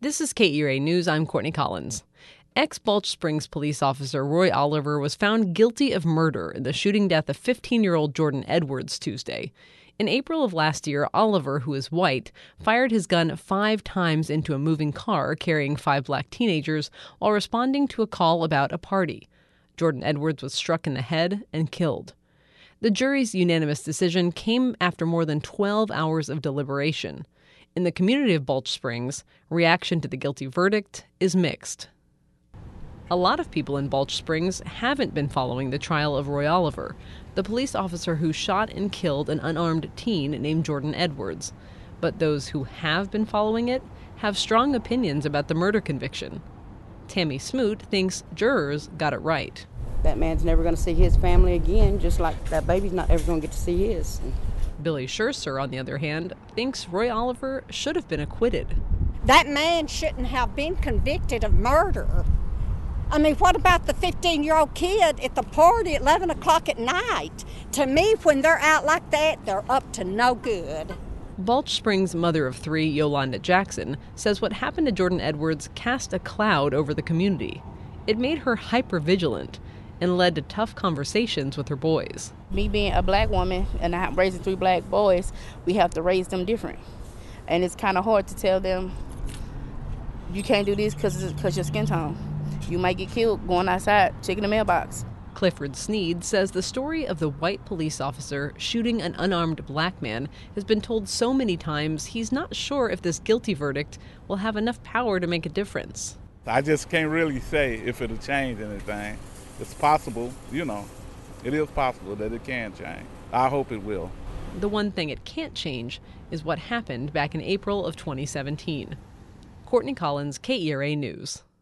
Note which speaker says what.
Speaker 1: This is KERA News. I'm Courtney Collins. Ex-Balch Springs police officer Roy Oliver was found guilty of murder in the shooting death of 15-year-old Jordan Edwards Tuesday. In April of last year, Oliver, who is white, fired his gun 5 times into a moving car carrying 5 black teenagers while responding to a call about a party. Jordan Edwards was struck in the head and killed. The jury's unanimous decision came after more than 12 hours of deliberation. In the community of Balch Springs, reaction to the guilty verdict is mixed. A lot of people in Balch Springs haven't been following the trial of Roy Oliver, the police officer who shot and killed an unarmed teen named Jordan Edwards. But those who have been following it have strong opinions about the murder conviction. Tammy Smoot thinks jurors got it right.
Speaker 2: That man's never going to see his family again, just like that baby's not ever going to get to see his.
Speaker 1: Billy Scherzer, on the other hand, thinks Roy Oliver should have been acquitted.
Speaker 3: That man shouldn't have been convicted of murder. I mean, what about the 15-year-old kid at the party at 11 o'clock at night? To me, when they're out like that, they're up to no good.
Speaker 1: Balch Springs' mother of 3, Yolanda Jackson, says what happened to Jordan Edwards cast a cloud over the community. It made her hyper-vigilant and led to tough conversations with her boys.
Speaker 4: Me being a black woman and I'm raising 3 black boys, we have to raise them different. And it's kind of hard to tell them, you can't do this because your skin tone. You might get killed going outside, checking the mailbox.
Speaker 1: Clifford Sneed says the story of the white police officer shooting an unarmed black man has been told so many times he's not sure if this guilty verdict will have enough power to make a difference.
Speaker 5: I just can't really say if it'll change anything. It's possible, it is possible that it can change. I hope it will.
Speaker 1: The one thing it can't change is what happened back in April of 2017. Courtney Collins, KERA News.